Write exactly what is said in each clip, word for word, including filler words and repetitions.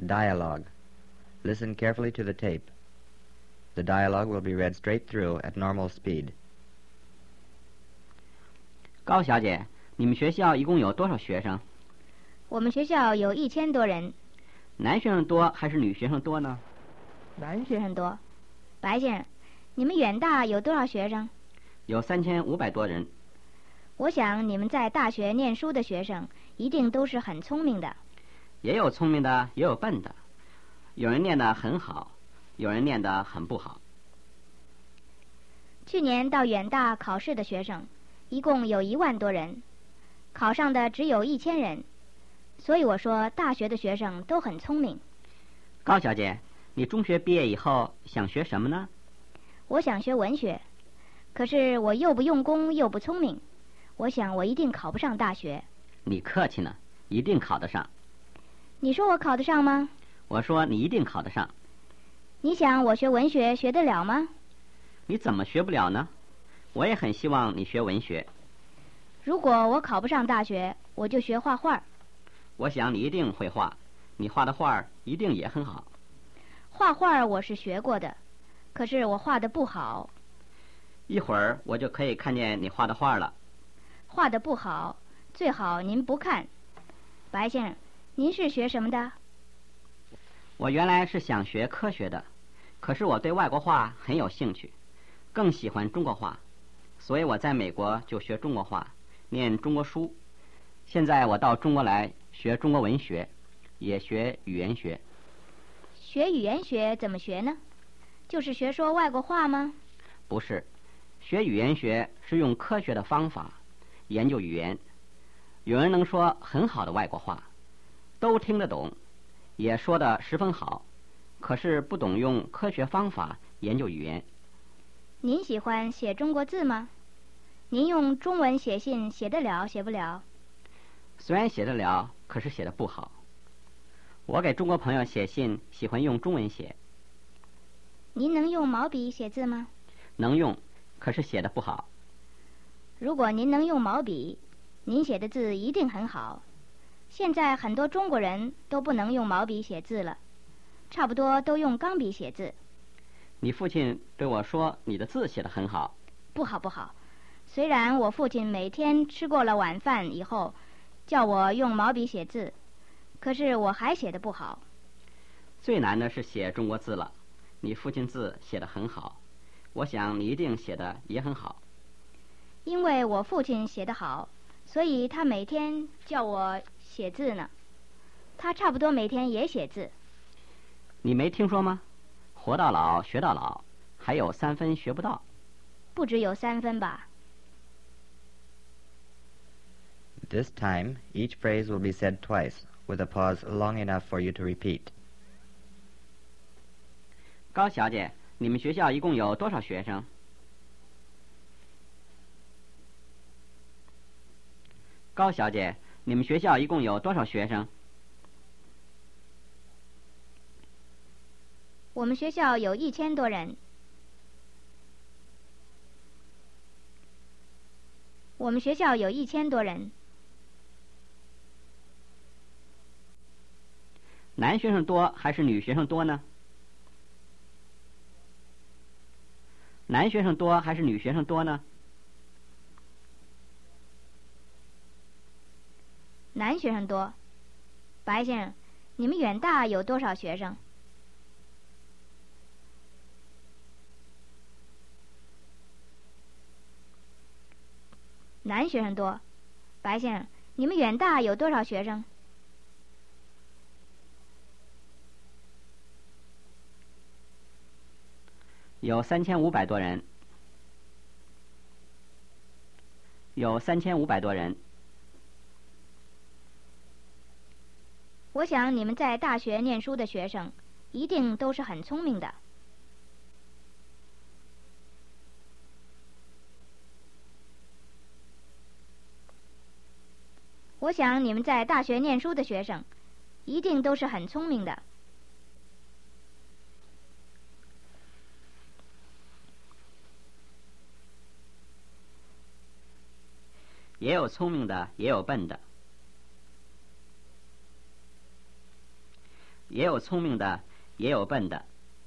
Dialogue. Listen carefully to the tape. The dialogue will be read straight through at normal speed. 高小姐，你们学校一共有多少学生？ 我们学校有一千多人。 男学生多还是女学生多呢？ 男学生多。白先生，你们远大有多少学生？ 有三千五百多人。 我想你们在大学念书的学生一定都是很聪明的。 也有聪明的，也有笨的。有人念得很好，有人念得很不好。 去年到远大考试的学生一共有一万多人，考上的只有一千人，所以我说大学的学生都很聪明。 高小姐，你中学毕业以后想学什么呢？ 我想学文学，可是我又不用功又不聪明，我想我一定考不上大学。 你客气呢，一定考得上。 你说我考得上吗？ 我说你一定考得上。 你想我学文学学得了吗？ 你怎么学不了呢？我也很希望你学文学。 如果我考不上大学，我就学画画。 我想你一定会画，你画的画一定也很好。 画画我是学过的，可是我画得不好。 一会儿我就可以看见你画的画了。 画得不好，最好您不看。白先生，您是学什么的？ 我原来是想学科学的，可是我对外国画很有兴趣，更喜欢中国画，所以我在美国就学中国画，念中国书。现在我到中国来学中国文学，也学语言学。 学语言学怎么学呢？就是学说外国话吗？ 不是，学语言学是用科学的方法研究语言。有人能说很好的外国话，都听得懂，也说得十分好，可是不懂用科学方法研究语言。 您喜欢写中国字吗？您用中文写信写得了写不了？ 虽然写得了，可是写得不好。我给中国朋友写信喜欢用中文写。 您能用毛笔写字吗？ 能用，可是写得不好。 如果您能用毛笔，您写的字一定很好。现在很多中国人都不能用毛笔写字了，差不多都用钢笔写字。 你父亲对我说你的字写得很好。 不好不好，虽然我父亲每天吃过了晚饭以后叫我用毛笔写字，可是我还写得不好。 最难的是写中国字了，你父亲字写得很好，我想你一定写得也很好。 因为我父亲写得好，所以他每天叫我写字呢。他差不多每天也写字。 你没听说吗？活到老学到老，还有三分学不到。 不只有三分吧。 This time, each phrase will be said twice, with a pause long enough for you to repeat. 高小姐，你们学校一共有多少学生？高小姐，你们学校一共有多少学生？ 我们学校有一千多人。我们学校有一千多人。 男学生多还是女学生多呢？男学生多还是女学生多呢？ 男学生多。白先生，你们远大有多少学生？男学生多。白先生，你们远大有多少学生？ 有三千五百多人。有三千五百多人。 我想你们在大学念书的学生一定都是很聪明的。我想你们在大学念书的学生一定都是很聪明的。 也有聪明的，也有笨的。 也有聪明的，也有笨的。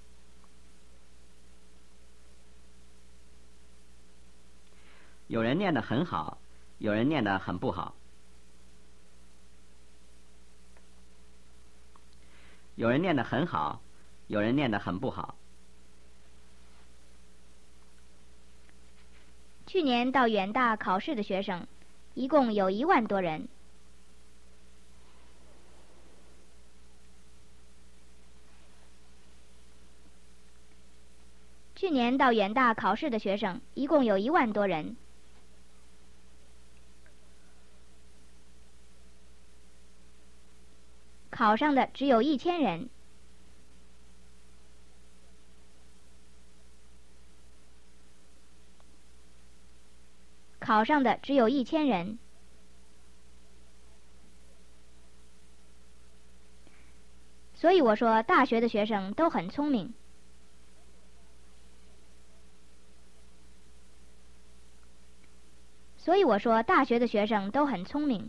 有人念得很好，有人念得很不好。有人念得很好，有人念得很不好。 去年到远大考试的学生，一共有一万多人。去年到远大考试的学生，一共有一万多人。考上的只有一千人。考上的只有一千人。所以我说，大学的学生都很聪明。所以我说，大学的学生都很聪明。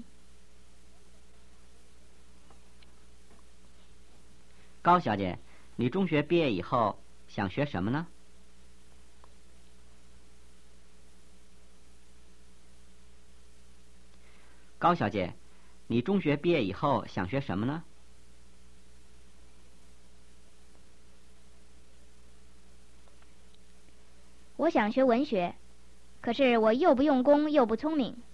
高小姐，你中学毕业以后想学什么呢？高小姐，你中学毕业以后想学什么呢？ 我想学文学，可是我又不用功又不聪明。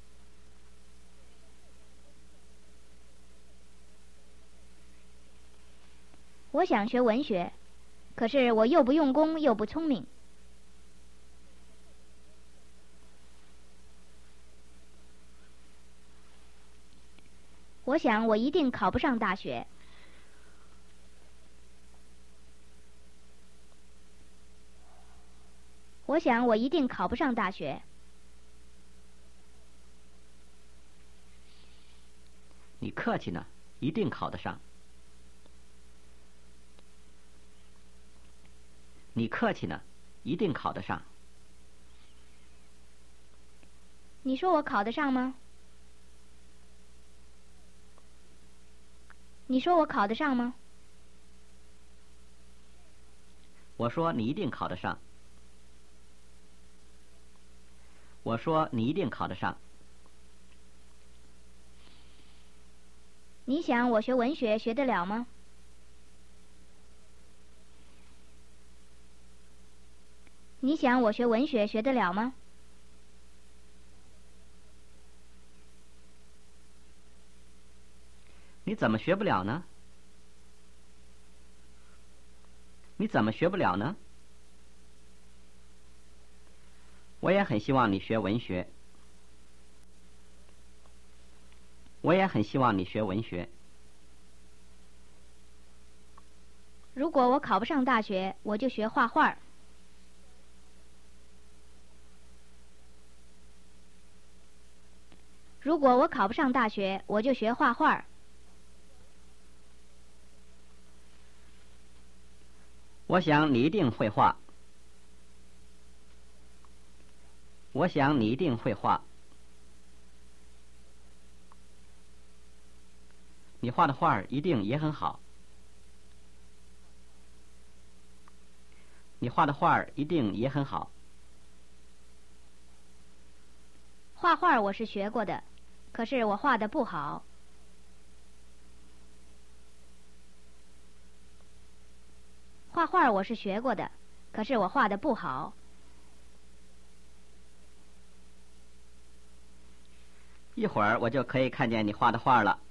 我想学文学，可是我又不用功又不聪明。我想我一定考不上大学。我想我一定考不上大学。 你客气呢，一定考得上。你客气呢，一定考得上。 你说我考得上吗？你说我考得上吗？ 我说你一定考得上。我说你一定考得上。 你想我学文学学得了吗？你想我学文学学得了吗？ 你怎么学不了呢？你怎么学不了呢？我也很希望你学文学。我也很希望你学文学。 如果我考不上大学，我就学画画。如果我考不上大学，我就学画画。 我想你一定会画。我想你一定会画。你画的画一定也很好。你画的画一定也很好。 画画我是学过的，可是我画的不好。画画我是学过的，可是我画的不好。 一会儿我就可以看见你画的画了。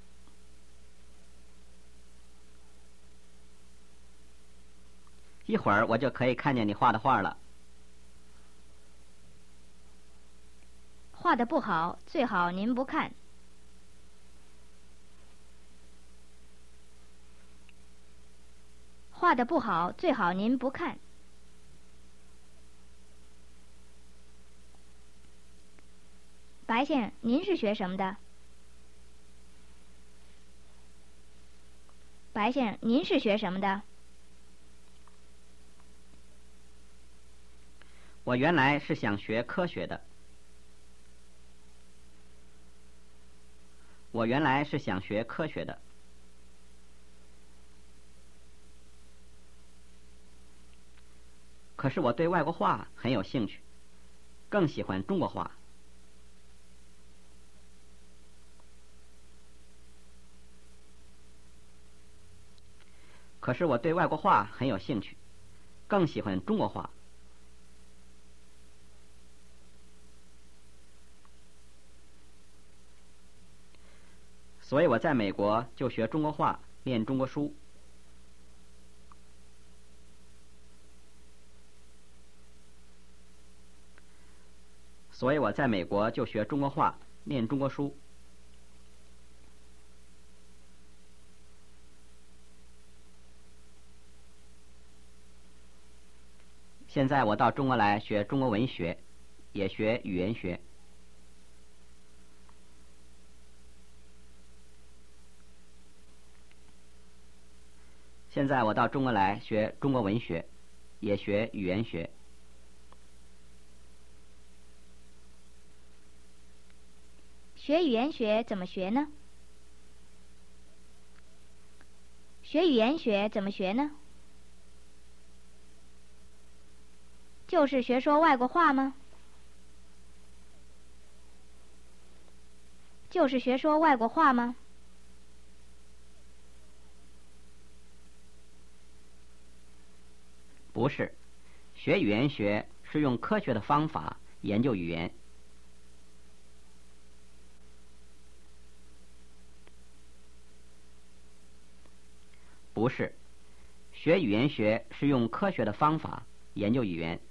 一会儿我就可以看见你画的画了。 画的不好，最好您不看。画的不好，最好您不看。白先生，您是学什么的？白先生，您是学什么的？ 我原来是想学科学的。我原来是想学科学的。 可是我对外国话很有兴趣，更喜欢中国话。可是我对外国话很有兴趣，更喜欢中国话。所以我在美国就学中国话，念中国书。所以我在美国就学中国话，念中国书。现在我到中国来学中国文学，也学语言学。现在我到中国来学中国文学，也学语言学。 学语言学怎么学呢？学语言学怎么学呢？就是学说外国话吗？就是学说外国话吗？ 不是，学语言学是用科学的方法研究语言。不是，学语言学是用科学的方法研究语言。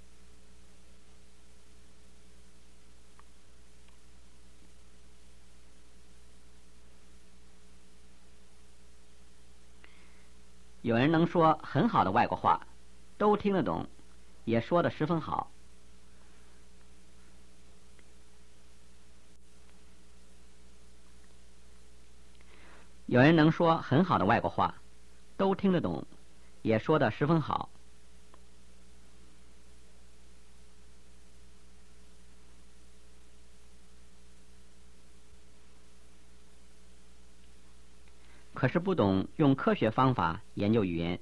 有人能说很好的外国话，都听得懂，也说得十分好。有人能说很好的外国话，都听得懂，也说得十分好。可是不懂用科学方法研究语言。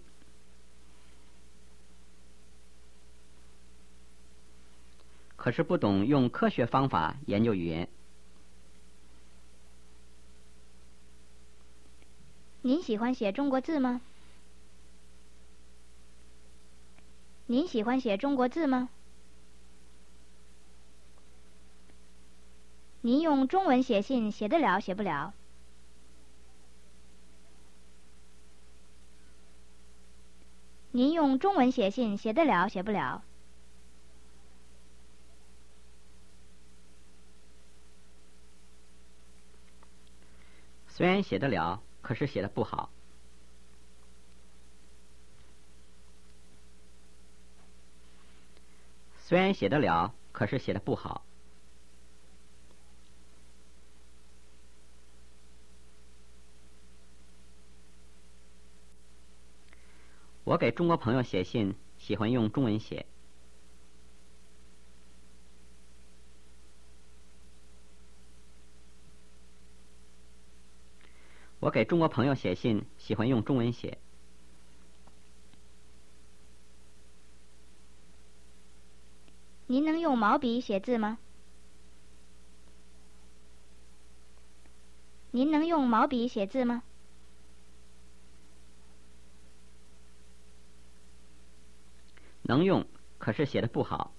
可是不懂用科学方法研究语言。 您喜欢写中国字吗？您喜欢写中国字吗？您用中文写信写得了写不了？您用中文写信写得了写不了？ 虽然写得了，可是写得不好。虽然写得了，可是写得不好。我给中国朋友写信，喜欢用中文写。我给中国朋友写信，喜欢用中文写。 您能用毛笔写字吗？您能用毛笔写字吗？ 能用，可是写得不好。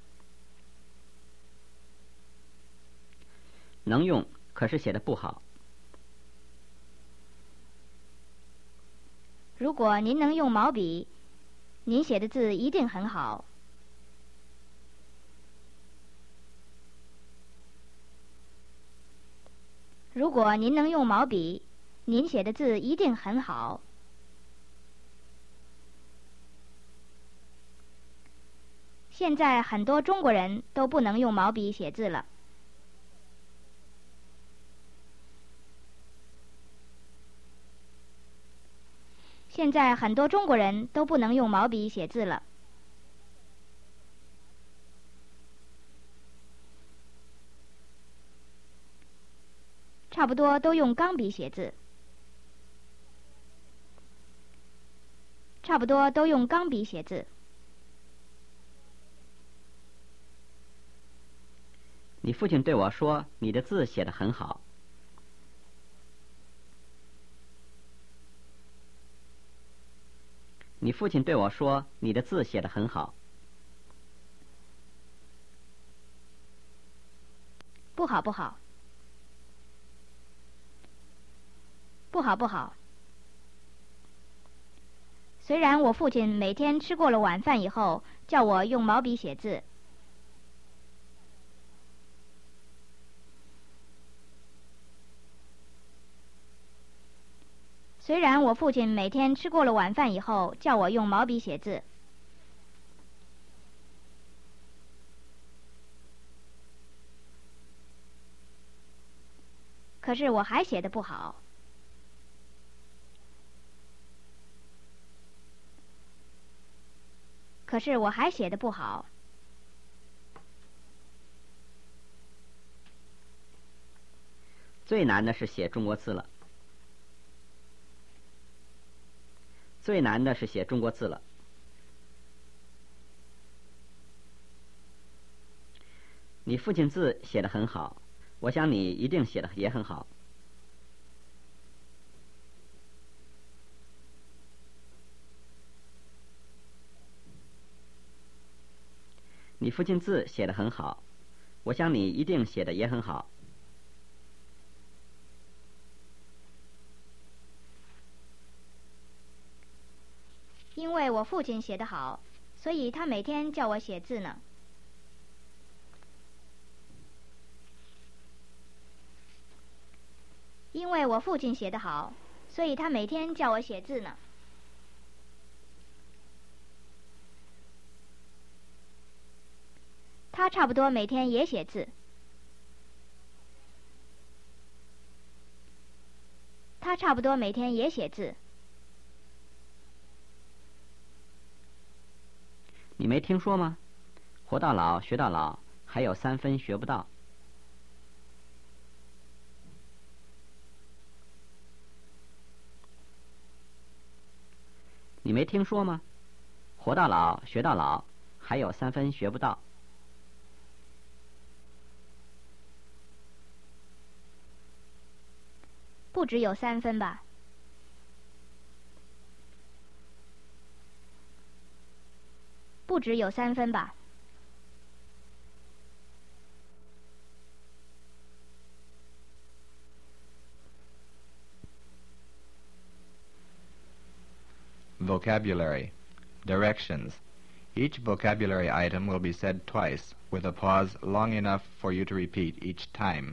能用，可是写得不好。 如果您能用毛笔，您写的字一定很好。如果您能用毛笔，您写的字一定很好。现在很多中国人都不能用毛笔写字了。现在很多中国人都不能用毛笔写字了。差不多都用钢笔写字。差不多都用钢笔写字。 你父亲对我说，你的字写得很好。你父亲对我说，你的字写得很好。 不好，不好，不好，不好。虽然我父亲每天吃过了晚饭以后，叫我用毛笔写字。虽然我父亲每天吃过了晚饭以后，叫我用毛笔写字。可是我还写得不好。可是我还写得不好。 最难的是写中国字了。最难的是写中国字了。你父亲字写得很好，我想你一定写得也很好。你父亲字写得很好，我想你一定写得也很好。 因为我父亲写得好，所以他每天叫我写字呢。因为我父亲写得好，所以他每天叫我写字呢。他差不多每天也写字。他差不多每天也写字。 你没听说吗？活到老学到老，还有三分学不到。你没听说吗？活到老学到老，还有三分学不到。 不只有三分吧？不只有三分吧？ Vocabulary. Directions. Each vocabulary item will be said twice, with a pause long enough for you to repeat each time.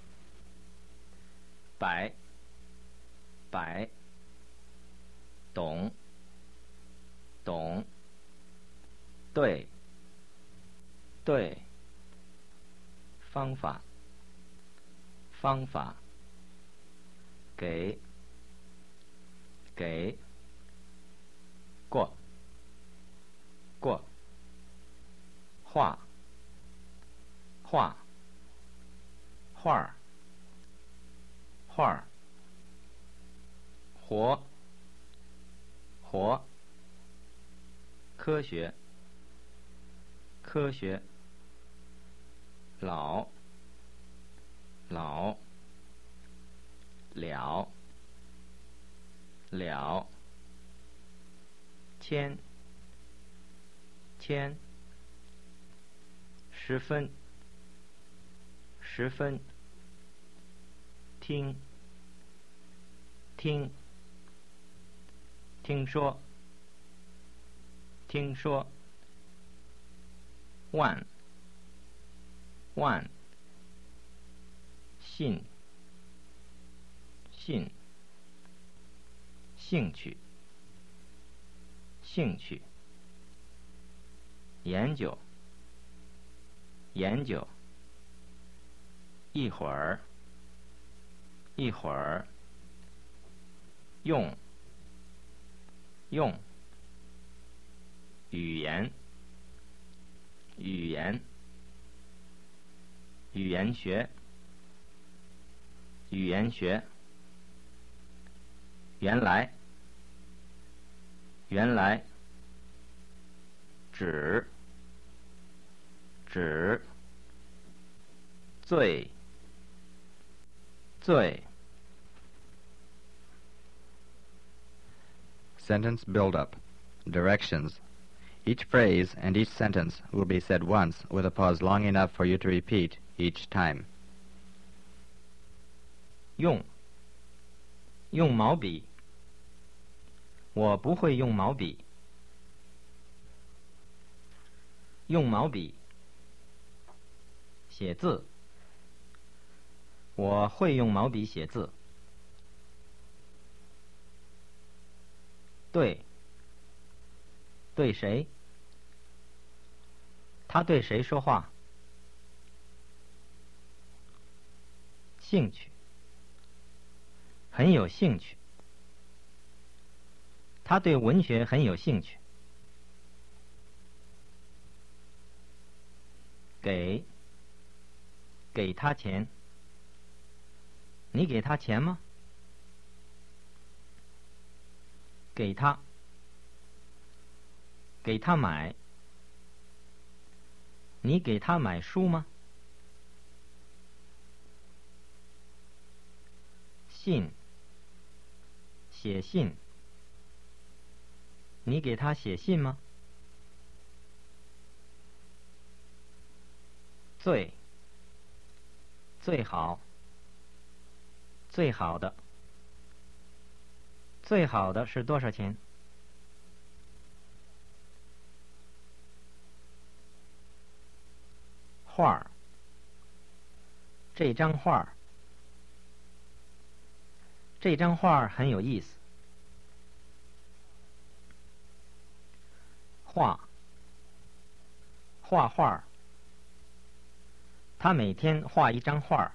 白白懂懂对对方法方法给给过过画画画儿画儿活活科学科学老老了了千千十分十分听听听说听说万万信信兴趣兴趣研究研究一会儿一会儿用用语言语言语言学语言学原来原来指指最最 Sentence build-up. Directions. Each phrase and each sentence will be said once with a pause long enough for you to repeat each time. 用用毛笔。我不会用毛笔。用毛笔。写字。我会用毛笔写字。对。对谁？他对谁说话？兴趣。很有兴趣。他对文学很有兴趣。给。给他钱。你给他钱吗？给他。给他买。你给他买书吗？信。写信。你给他写信吗？最。最好。最好的。最好的是多少钱？画儿。这张画儿。这张画儿很有意思。画。画画儿。他每天画一张画儿。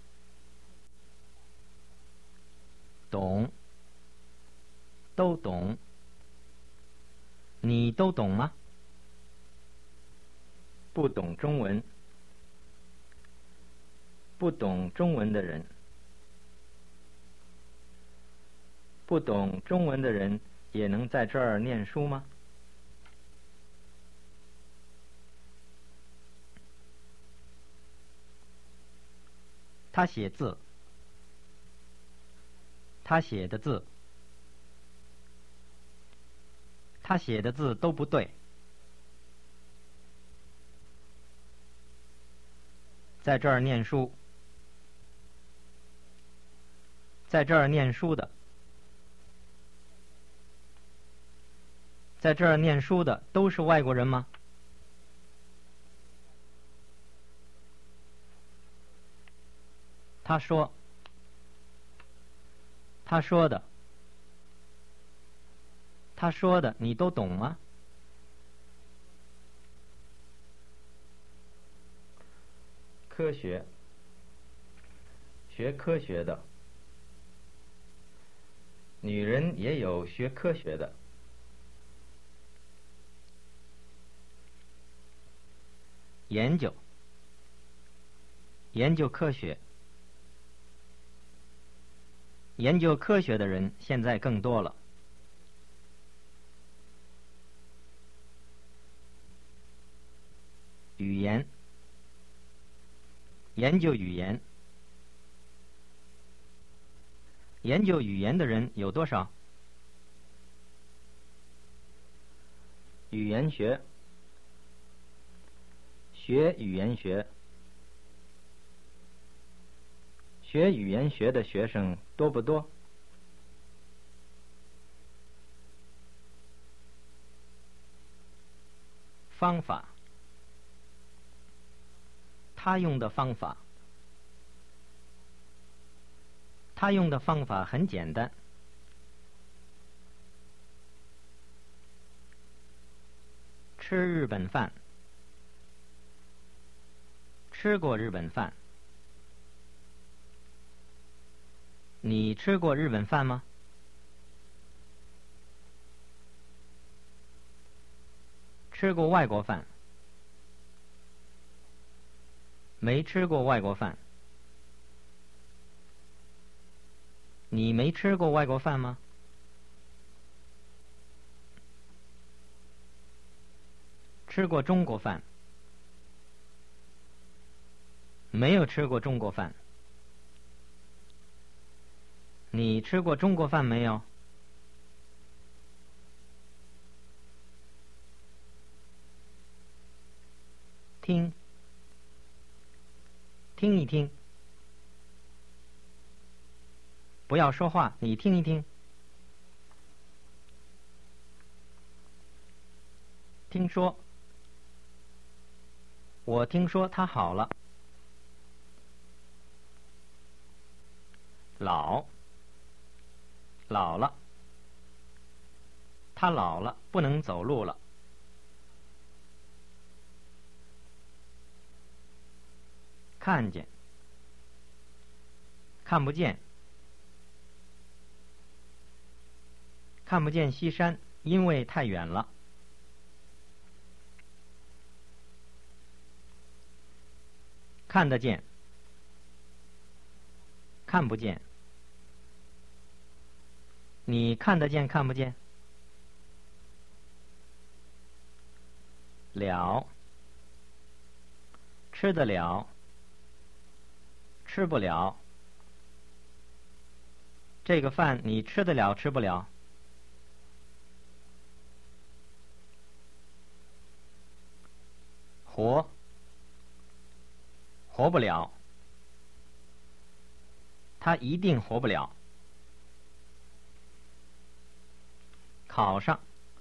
懂。都懂。你都懂吗？不懂中文。不懂中文的人。不懂中文的人也能在这儿念书吗？他写字。他写的字。他写的字都不对。在这儿念书。在这儿念书的。在这儿念书的都是外国人吗？他说。他说的。他说的你都懂吗？科学。学科学的。女人也有学科学的。研究。研究科学。研究科学的人现在更多了。语言。研究语言。研究语言的人有多少？语言学。学语言学。学语言学的学生多不多？方法。他用的方法。他用的方法很简单。吃日本饭。吃过日本饭。你吃过日本饭吗？吃过外国饭。没吃过外国饭。你没吃过外国饭吗？吃过中国饭。 没有吃过中国饭。你吃过中国饭没有？听，听一听。不要说话，你听一听。听说，我听说他好了。老，老了，他老了，不能走路了。看见，看不见，看不见西山，因为太远了。看得见，看不见。你看得见看不见？了，吃得了，吃不了。这个饭你吃得了吃不了？活，活不了。他一定活不了。考上，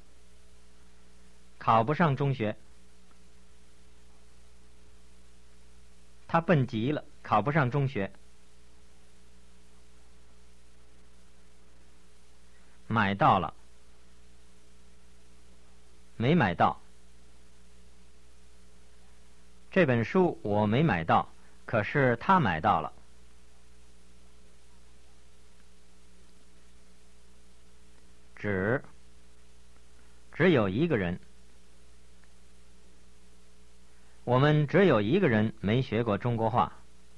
考不上中学。他笨极了，考不上中学。买到了，没买到。这本书我没买到，可是他买到了。只，只有一个人。我们只有一个人没学过中国话。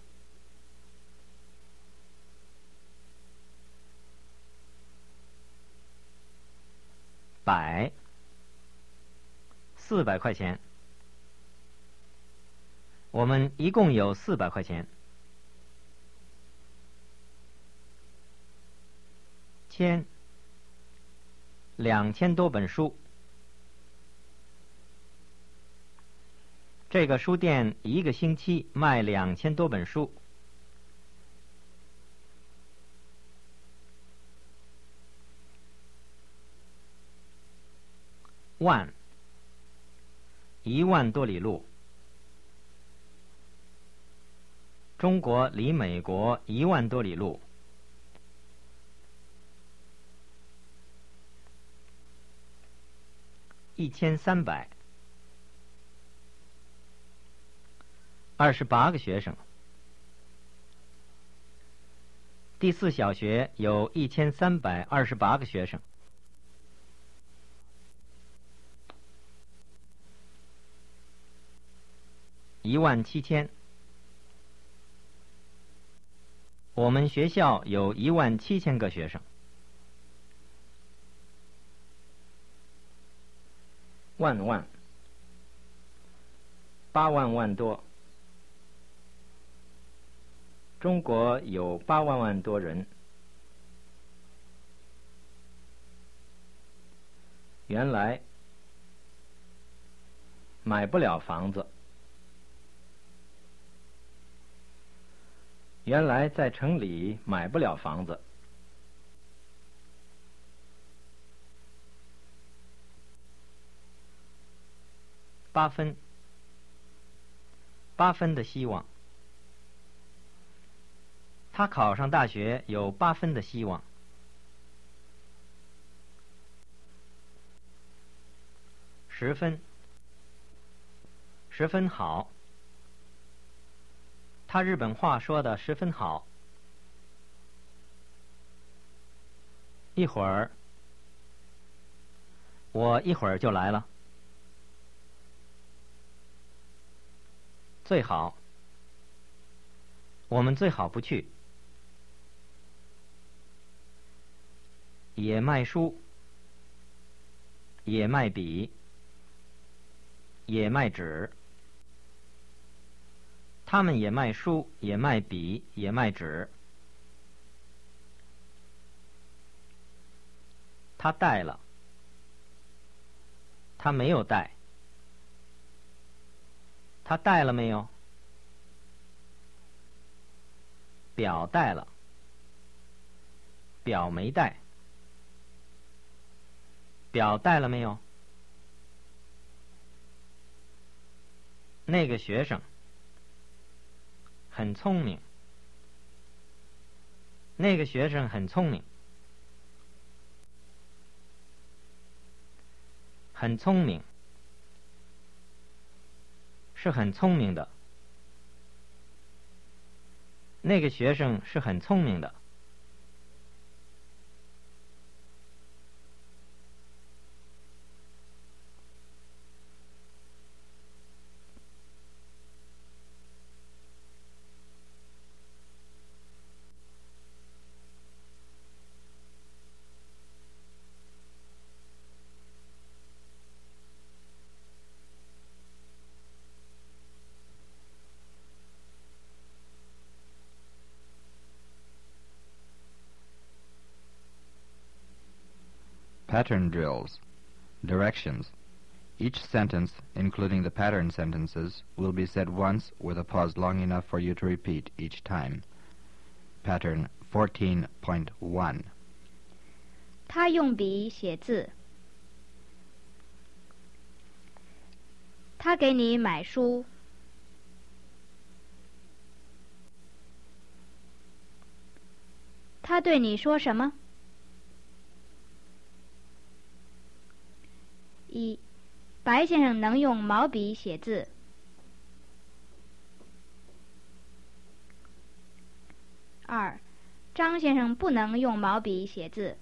百，四百块钱。我们一共有四百块钱。千，两千多本书。这个书店一个星期卖两千多本书。万，一万多里路。中国离美国一万多里路。一千三百。二十八个学生。第四小学有一千三百二十八个学生。一万七千。我们学校有一万七千个学生。万万，八万万多。中国有八万万多人。原来买不了房子。原来在城里买不了房子。八分，八分的希望。他考上大学有八分的希望。十分，十分好。他日本话说的十分好。一会儿，我一会儿就来了。最好，我们最好不去。也卖书，也卖笔，也卖纸。 他们也卖书，也卖笔，也卖纸。他带了，他没有带。他带了没有？表带了，表没带。表带了没有？那个学生很聪明。那个学生很聪明。很聪明，是很聪明的。那个学生是很聪明的。 Pattern drills. Directions. Each sentence, including the pattern sentences, will be said once with a pause long enough for you to repeat each time. Pattern fourteen point one. 他用笔写字。他给你买书。他对你说什么？一，白先生能用毛笔写字。二，张先生不能用毛笔写字。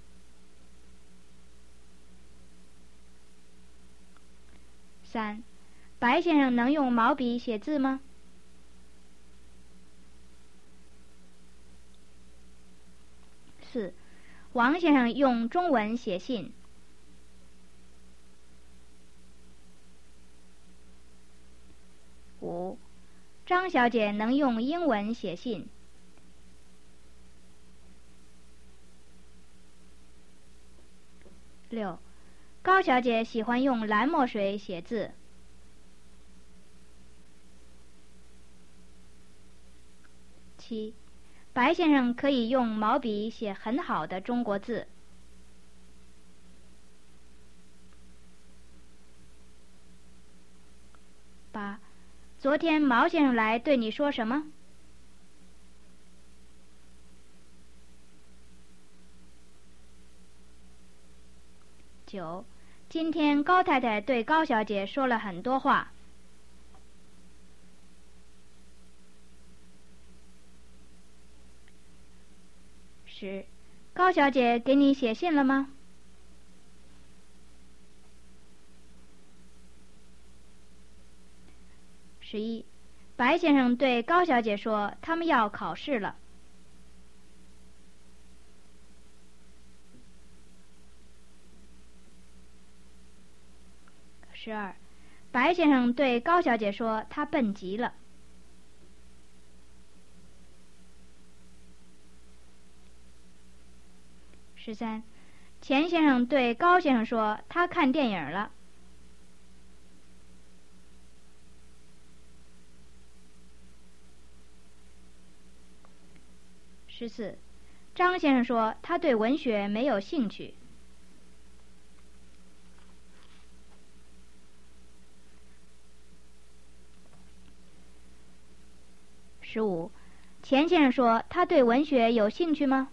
三，白先生能用毛笔写字吗？四，王先生用中文写信。五，张小姐能用英文写信。六，高小姐喜欢用蓝墨水写字。七，白先生可以用毛笔写很好的中国字。八，昨天毛先生来对你说什么？九，今天高太太对高小姐说了很多话。十，高小姐给你写信了吗？十一，白先生对高小姐说，他们要考试了。十二，白先生对高小姐说，他笨极了。十三，钱先生对高先生说，他看电影了。十四，张先生说他对文学没有兴趣。十五，钱先生说他对文学有兴趣吗？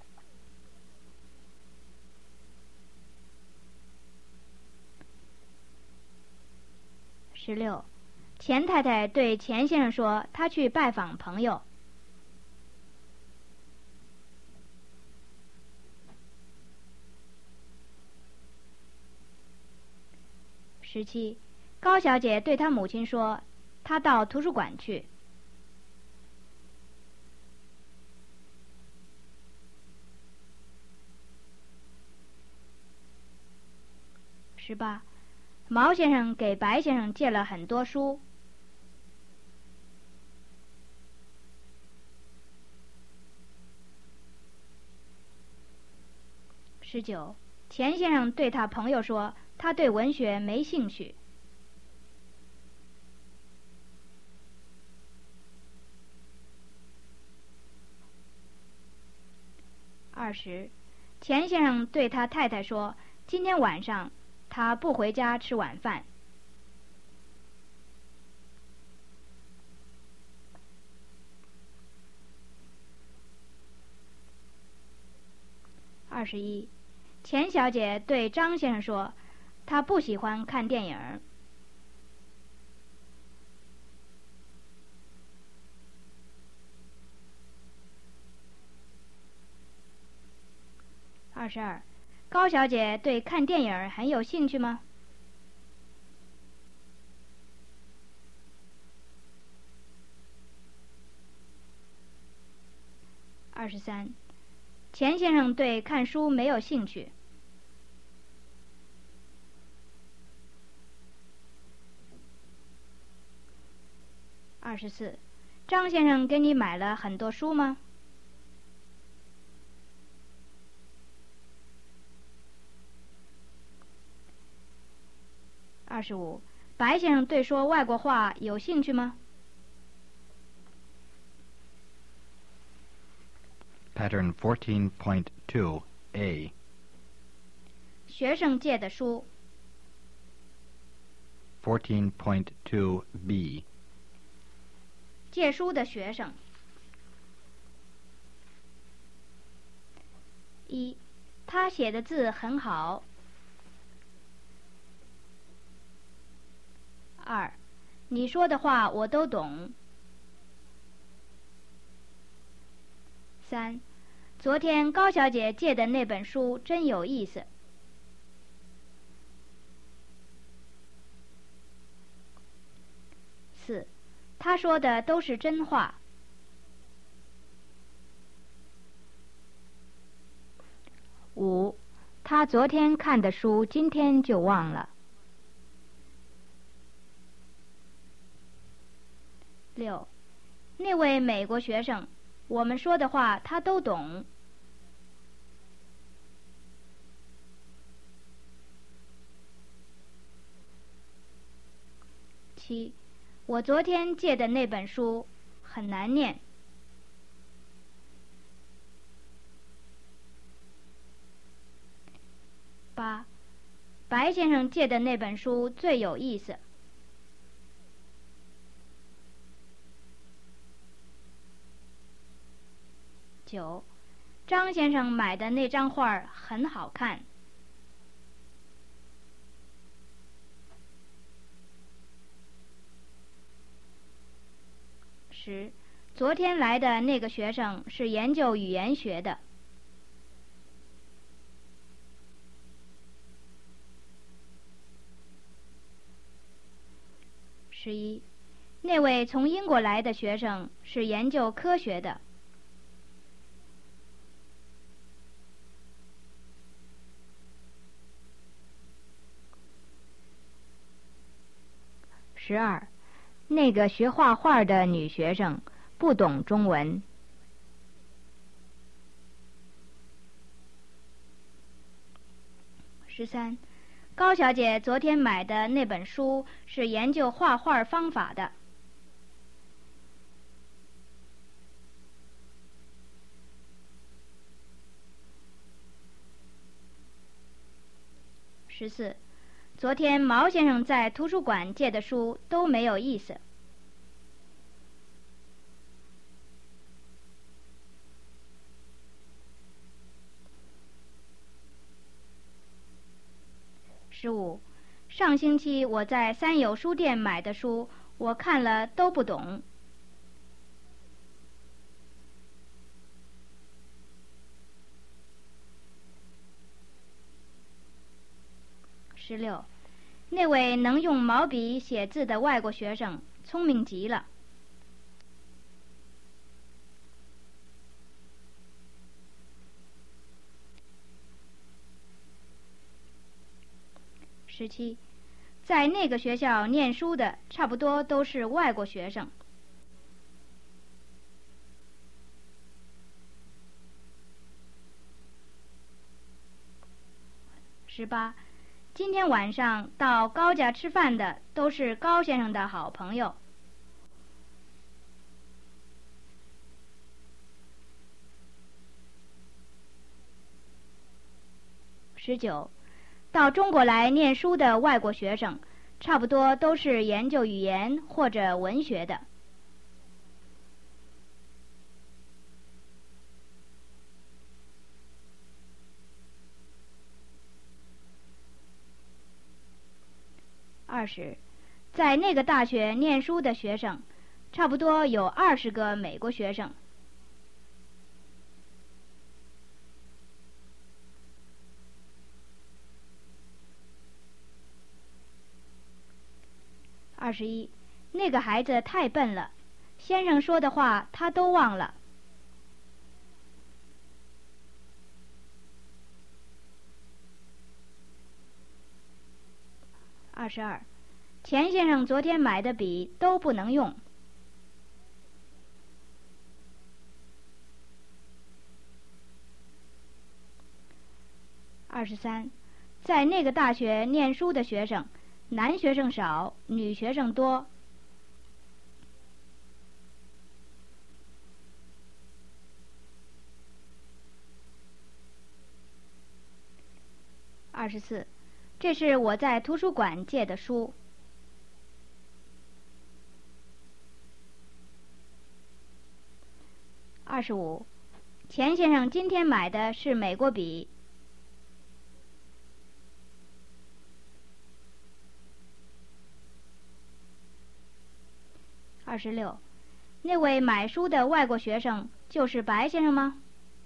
十六，钱太太对钱先生说他去拜访朋友。十七，高小姐对她母亲说，她到图书馆去。十八，毛先生给白先生借了很多书。 十九，钱先生对他朋友说，他对文学没兴趣。二十，钱先生对他太太说，今天晚上他不回家吃晚饭。二十一，钱小姐对张先生说，她不喜欢看电影。二十二，高小姐对看电影很有兴趣吗？二十三，钱先生对看书没有兴趣。二十四，张先生给你买了很多书吗？二十五，白先生对说外国话有兴趣吗？ Pattern fourteen point two A. 学生借的书。 fourteen point two B. 借书的学生。一，他写的字很好。二，你说的话我都懂。三，昨天高小姐借的那本书真有意思。四，他说的都是真话。五，他昨天看的书今天就忘了。六，那位美国学生，我们说的话他都懂。七，我昨天借的那本书很难念。八，白先生借的那本书最有意思。九，张先生买的那张画很好看。十，昨天来的那个学生是研究语言学的。十一，那位从英国来的学生是研究科学的。十二，那个学画画的女学生不懂中文。十三，高小姐昨天买的那本书是研究画画方法的。十四，昨天毛先生在图书馆借的书都没有意思。十五，上星期我在三友书店买的书，我看了都不懂。十六，那位能用毛笔写字的外国学生聪明极了。十七，在那个学校念书的差不多都是外国学生。 十八，今天晚上到高家吃饭的都是高先生的好朋友。十九，到中国来念书的外国学生，差不多都是研究语言或者文学的。二十，在那个大学念书的学生，差不多有二十个美国学生。二十一，那个孩子太笨了，先生说的话他都忘了。二十二，钱先生昨天买的笔都不能用。二十三，在那个大学念书的学生，男学生少，女学生多。二十四，这是我在图书馆借的书。二十五，钱先生今天买的是美国笔。二十六，那位买书的外国学生就是白先生吗？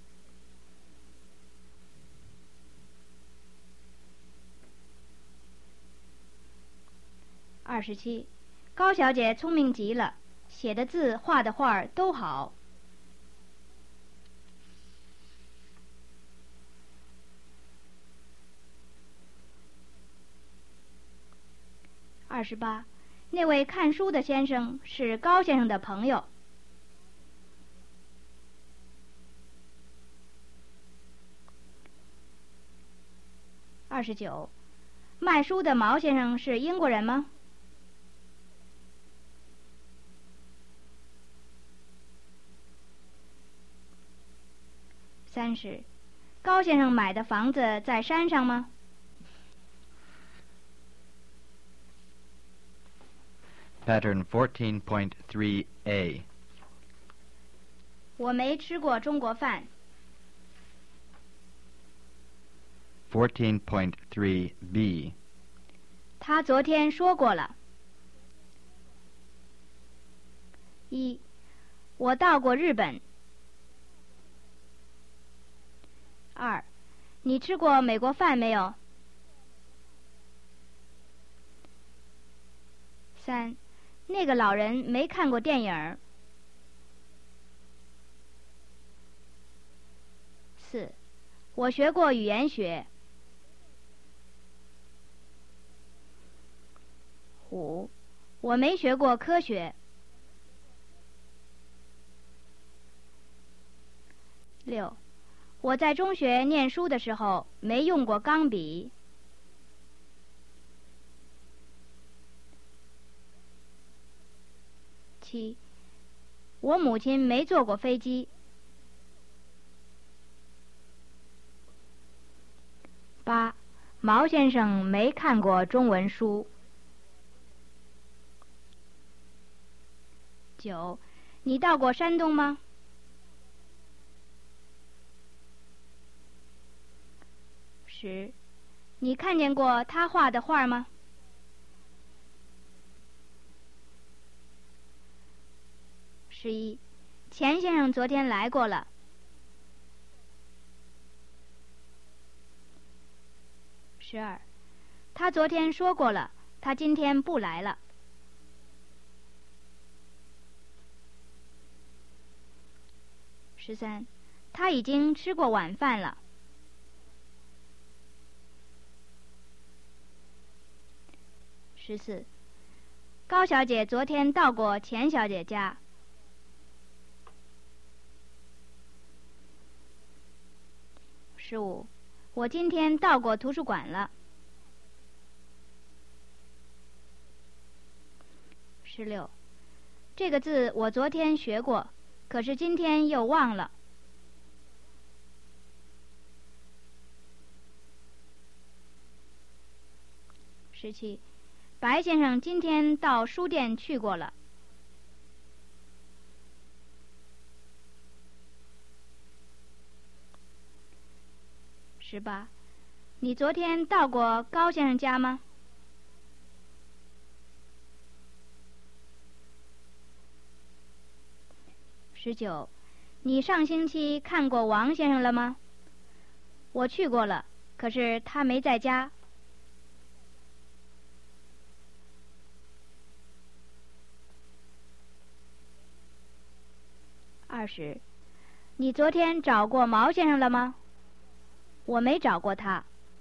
二十七，高小姐聪明极了，写的字画的画儿都好。二十八，那位看书的先生是高先生的朋友。二十九，卖书的毛先生是英国人吗？三十，高先生买的房子在山上吗 ？Pattern fourteen point three A. 我没吃过中国饭。 fourteen point three B. 他昨天说过了。一，我到过日本。二，你吃过美国饭没有？三，那个老人没看过电影。四，我学过语言学。五，我没学过科学。六，我在中学念书的时候没用过钢笔。七，我母亲没坐过飞机。八，毛先生没看过中文书。九，你到过山东吗？十，你看见过他画的画吗？十一，钱先生昨天来过了。十二，他昨天说过了，他今天不来了。十三，他已经吃过晚饭了。十四，高小姐昨天到过钱小姐家。十五， 我今天到过图书馆了。十六，这个字我昨天学过，可是今天又忘了。十七，白先生今天到书店去过了。十八，你昨天到过高先生家吗？十九，你上星期看过王先生了吗？我去过了，可是他没在家。二十，你昨天找过毛先生了吗？我没找过他。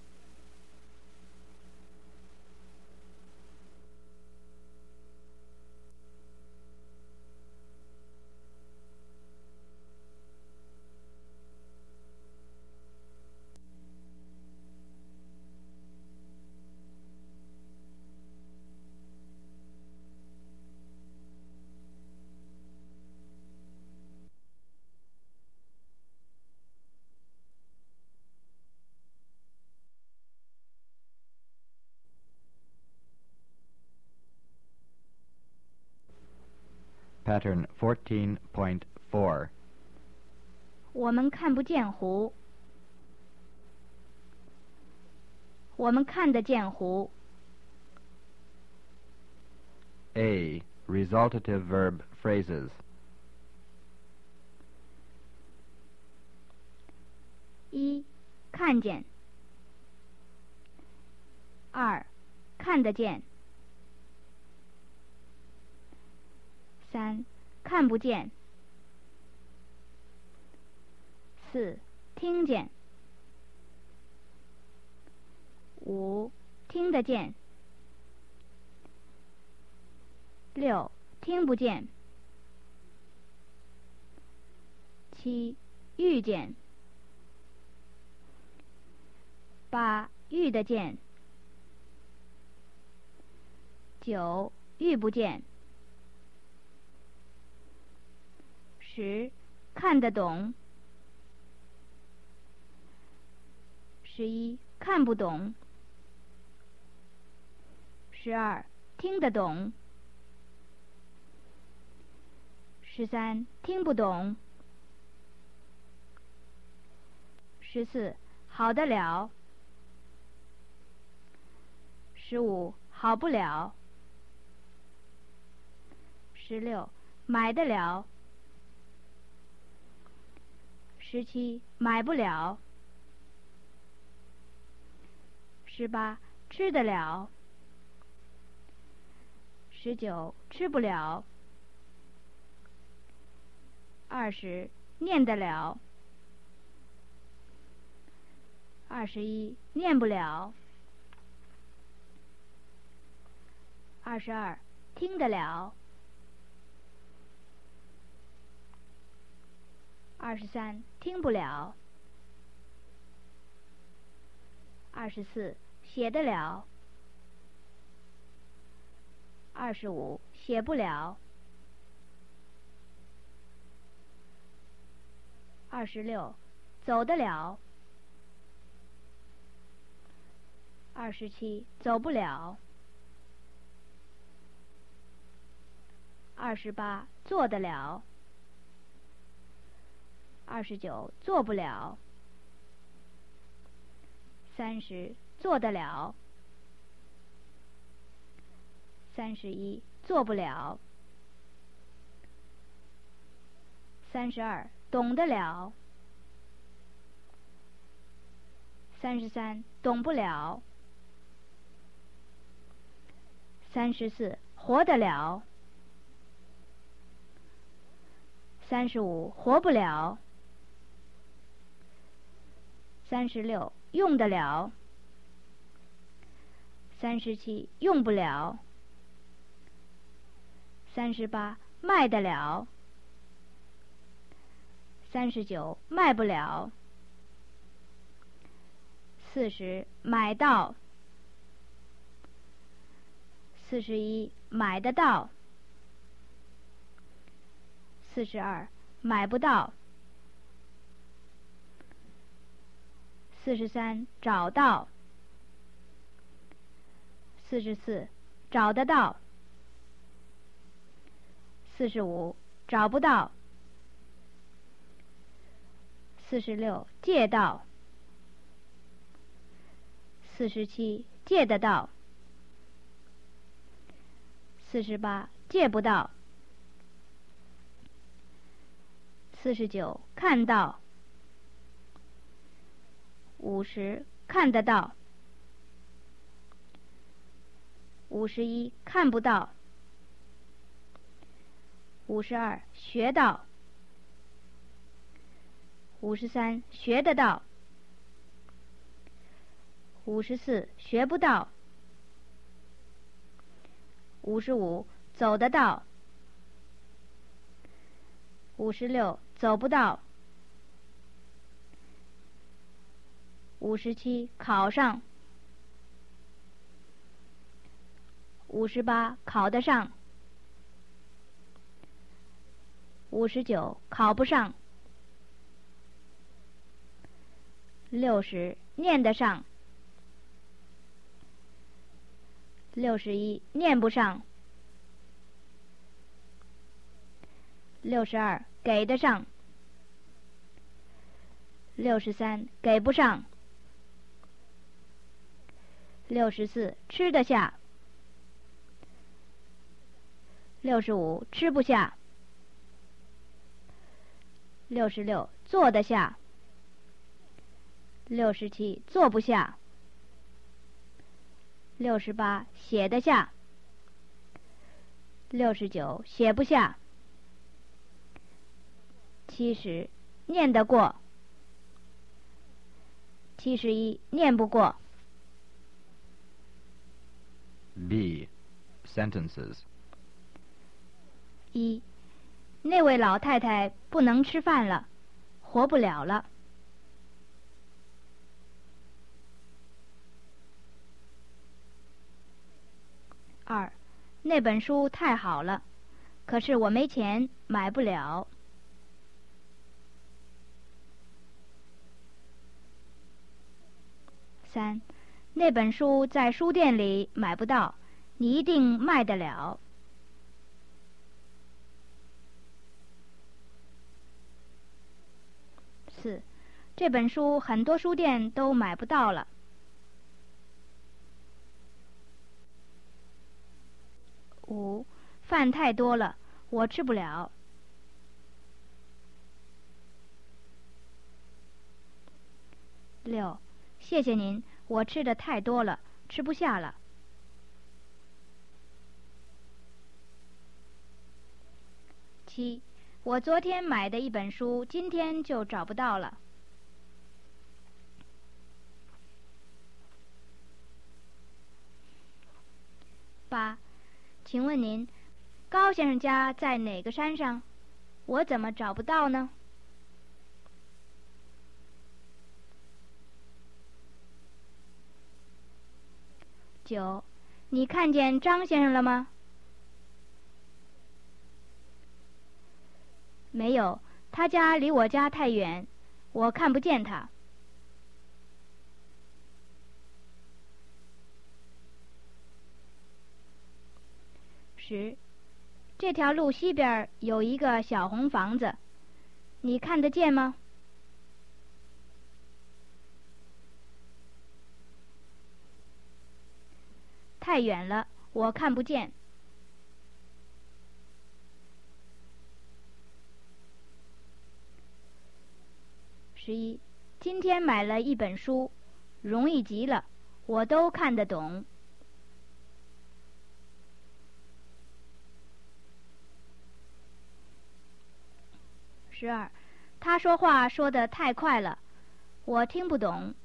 Pattern fourteen point four. 我们看不见湖。我们看得见湖。 A. Resultative verb phrases. 一，看见。二，看得见。三，看不见。四，听见。五，听得见。六，听不见。七，遇见。八，遇得见。九，遇不见。十，看得懂。十一，看不懂。十二，听得懂。十三，听不懂。十四，好得了。十五，好不了。十六，买得了。十七，买不了。十八，吃得了。十九，吃不了。二十，念得了。二十一，念不了。二十二，听得了。二十三，听不了。二十四，写得了。二十五，写不了。二十六，走得了。二十七，走不了。二十八，做得了。二十九，做不了。三十，做得了。三十一，做不了。三十二，懂得了。三十三，懂不了。三十四，活得了。三十五，活不了。三十六，用得了。三十七，用不了。三十八，卖得了。三十九，卖不了。 四十，买到。四十一，买得到。四十二，买不到。四十三，找到。四十四，找得到。四十五，找不到。四十六，借到。四十七，借得到。四十八，借不到。四十九，看到。五十，看得到。五十一，看不到。五十二，学到。五十三，学得到。五十四，学不到。五十五，走得到。五十六，走不到。五十七，考上。五十八，考得上。五十九，考不上。六十，念得上。六十一，念不上。六十二，给得上。六十三，给不上。六十四，吃得下。六十五，吃不下。六十六，坐得下。六十七，坐不下。六十八，写得下。六十九，写不下。七十，念得过。七十一，念不过。 B. Sentences. 一，那位老太太不能吃饭了，活不了了。二，那本书太好了，可是我没钱，买不了。三，那本书在书店里买不到，你一定卖得了。四，这本书很多书店都买不到了。五，饭太多了，我吃不了。六，谢谢您，我吃的太多了，吃不下了。七，我昨天买的一本书，今天就找不到了。八，请问您，高先生家在哪个山上？我怎么找不到呢？九，你看见张先生了吗？没有，他家离我家太远，我看不见他。十，这条路西边有一个小红房子，你看得见吗？太远了，我看不见。十一，今天买了一本书，容易极了，我都看得懂。十二，他说话说得太快了，我听不懂。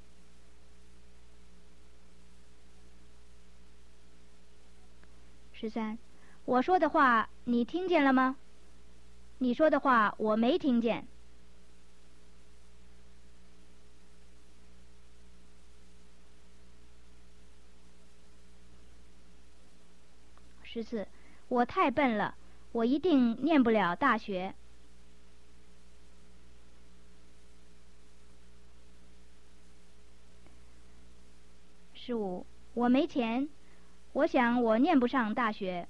十三，我说的话你听见了吗？你说的话我没听见。 十四，我太笨了，我一定念不了大学。十五，我没钱，我想我念不上大学。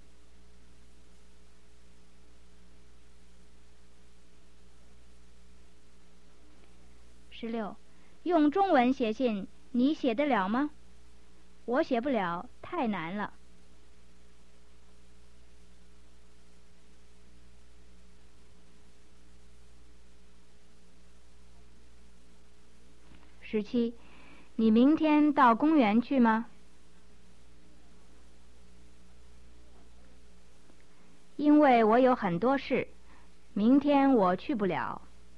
十六，用中文写信，你写得了吗？我写不了，太难了。十七，你明天到公园去吗？因为我有很多事，明天我去不了。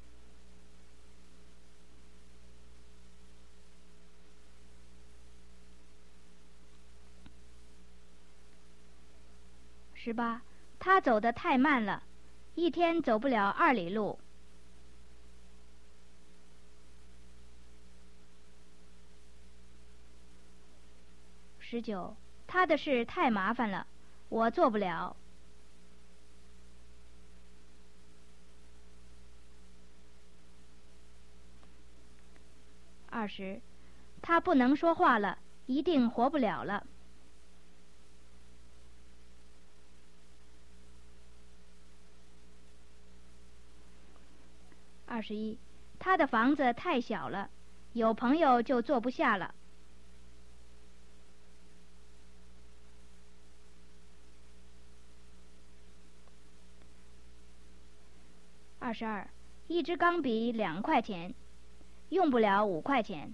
十八，他走得太慢了，一天走不了二里路。十九，他的事太麻烦了，我做不了。二十，他不能说话了，一定活不了了。二十一，他的房子太小了，有朋友就坐不下了。二十二，一支钢笔两块钱，用不了五块钱。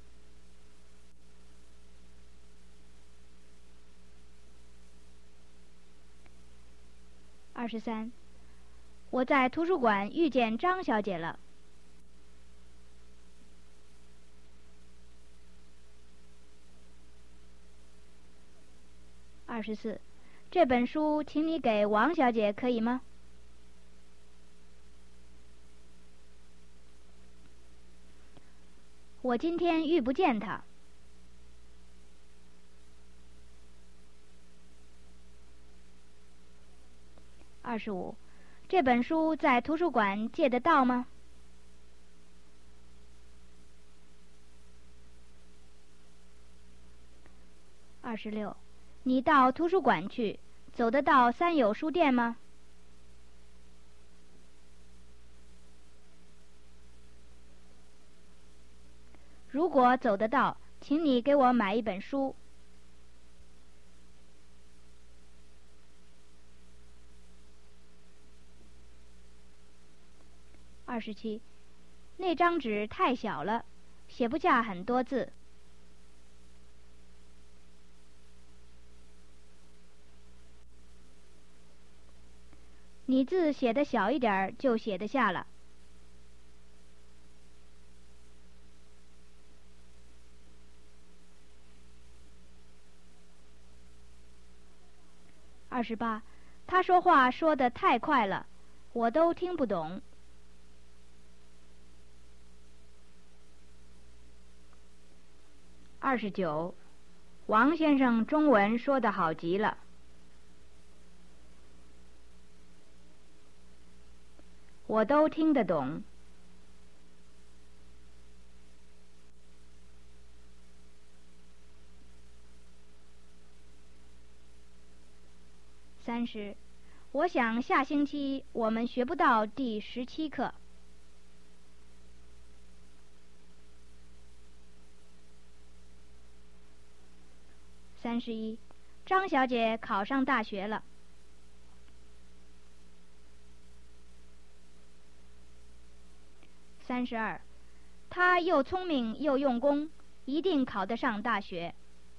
二十三，我在图书馆遇见张小姐了。二十四，这本书请你给王小姐可以吗？我今天遇不见她。二十五，这本书在图书馆借得到吗？二十六，你到图书馆去，走得到三友书店吗？如果走得到，请你给我买一本书。二十七，那张纸太小了，写不下很多字。你字写得小一点儿，就写得下了。二十八，他说话说得太快了，我都听不懂。二十九，王先生中文说得好极了。我都听得懂。三十，我想下星期我们学不到第十七课。三十一，张小姐考上大学了。三十二，她又聪明又用功，一定考得上大学。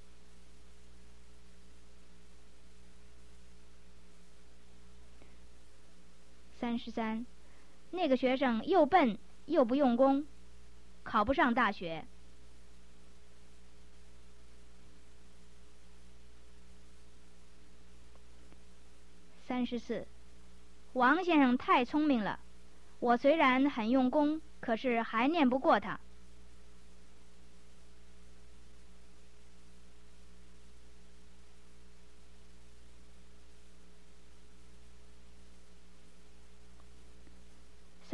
三十三，那个学生又笨又不用功，考不上大学。三十四，王先生太聪明了，我虽然很用功，可是还念不过他。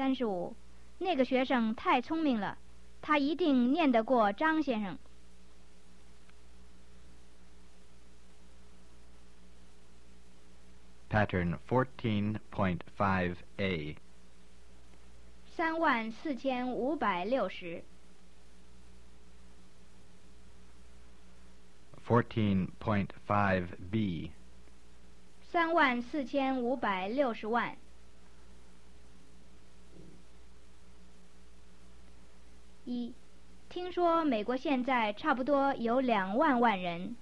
三十五，那个学生太聪明了，他一定念得过张先生。 Pattern fourteen point five A. 三万四千五百六十。 fourteen point five B. 三万四千五百六十万。一，听说美国现在差不多有两万万人。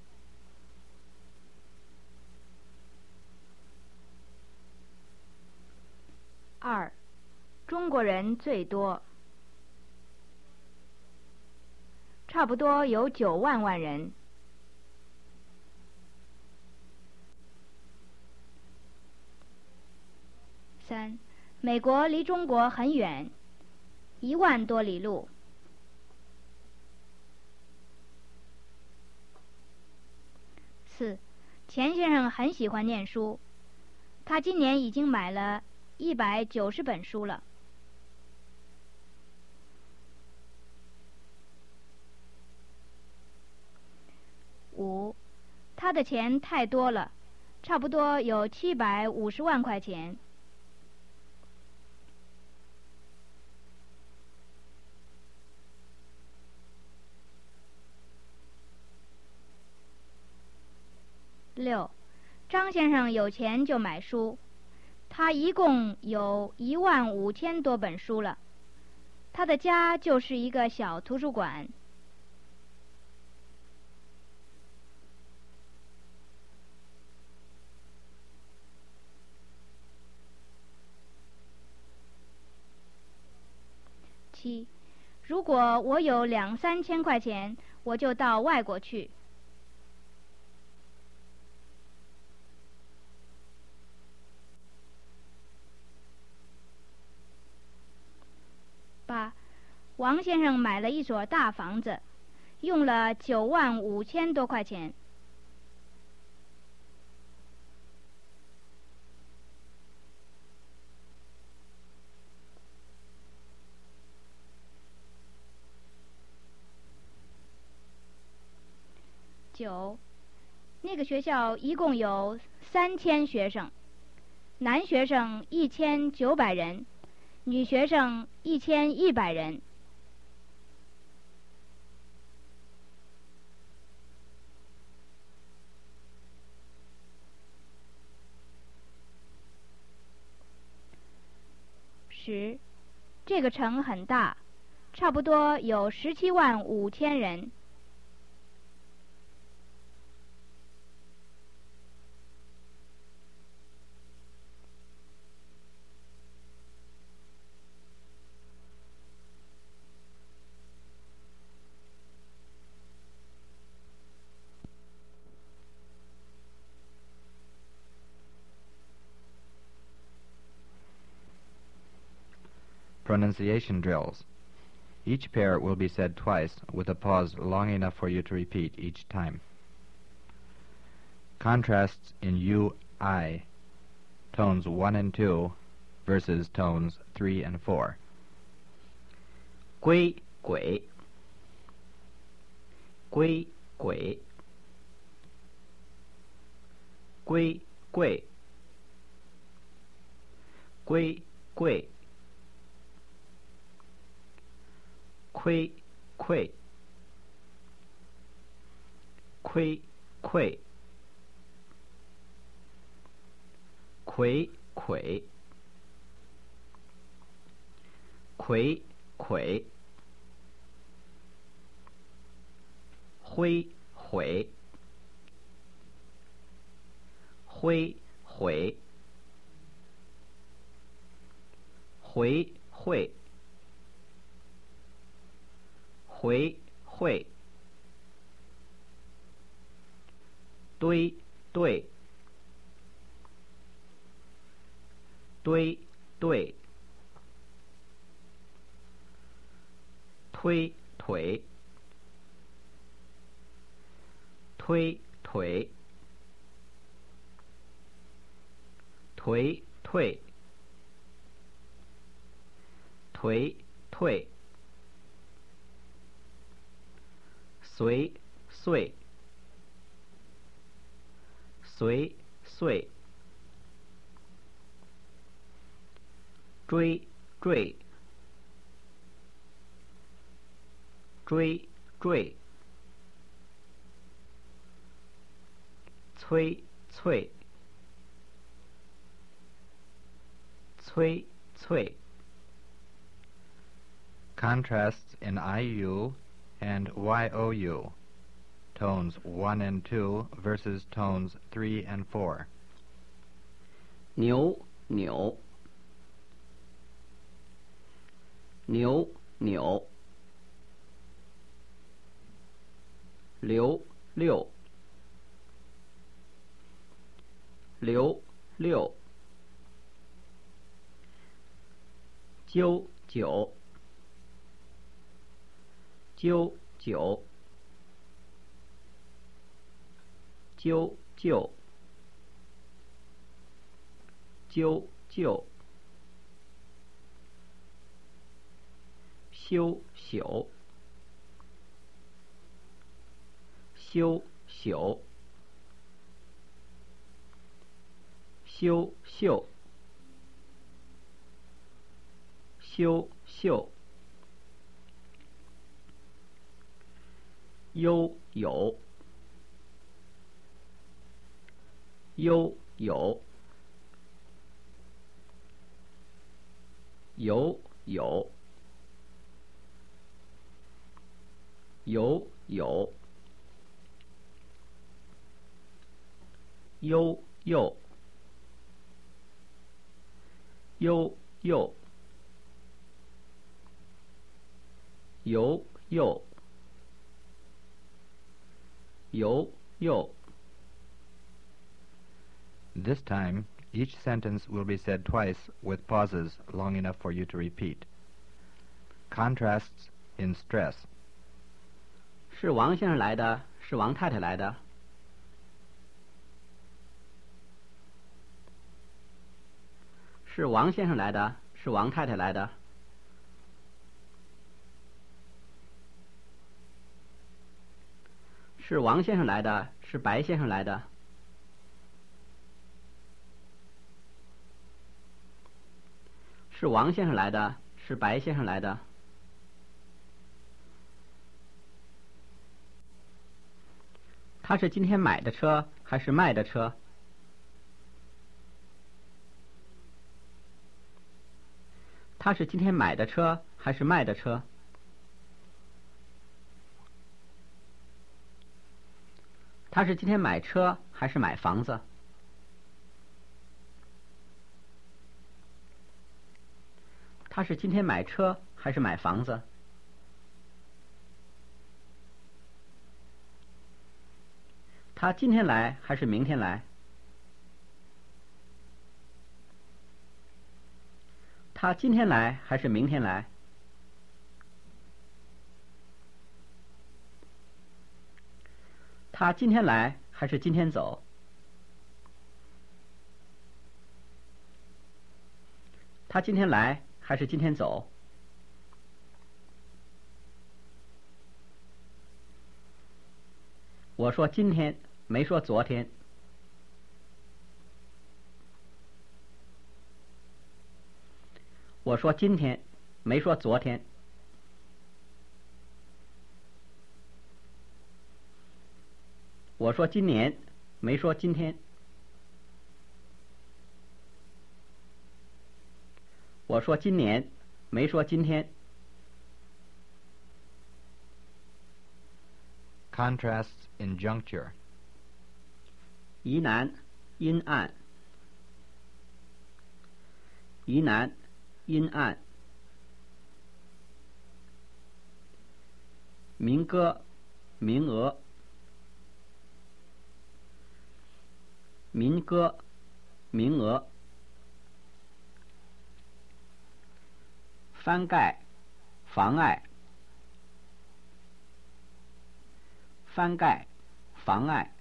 二，中国人最多，差不多有九万万人。三，美国离中国很远，一万多里路。四，钱先生很喜欢念书，他今年已经买了一百九十本书了。五，他的钱太多了，差不多有七百五十万块钱。六，张先生有钱就买书，他一共有一万五千多本书了，他的家就是一个小图书馆。七，如果我有两三千块钱，我就到外国去。八，王先生买了一所大房子，用了九万五千多块钱。九，那个学校一共有三千学生，男学生一千九百人，女学生一千一百人。十，这个城很大，差不多有十七万五千人。 Pronunciation drills. Each pair will be said twice, with a pause long enough for you to repeat each time. Contrasts in U I, tones one and two, versus tones three and four. 归轨，归轨，归贵，归贵。亏亏亏亏魁魁魁魁灰回灰回回会回会堆对堆对推腿推腿颓退颓退，随岁，随岁，追坠，追坠，催翠，催翠。 Contrasts in I U and Y O U. Tones one and two versus tones three and four. 扭扭，扭扭，溜溜，溜溜，揪九，揪九，揪旧，揪旧，修朽，修朽，修绣，修绣，悠有，悠有，有有，有有，悠悠，悠悠，游右，游右。 This time, each sentence will be said twice with pauses long enough for you to repeat. Contrasts in stress. 是王先生来的，是王太太来的。是王先生来的，是王太太来的。是王先生来的，是白先生来的。是王先生来的，是白先生来的。他是今天买的车还是卖的车？他是今天买的车还是卖的车？他是今天买车还是买房子？他是今天买车还是买房子？他今天来还是明天来？他今天来还是明天来？他今天来还是今天走？他今天来还是今天走？我说今天，没说昨天。我说今天，没说昨天。我说今年，没说今天。我说今年，没说今天。 Contrasts in juncture. 疑难阴暗，疑难阴暗。民歌民俄，民歌民俄。翻盖妨碍，翻盖妨碍。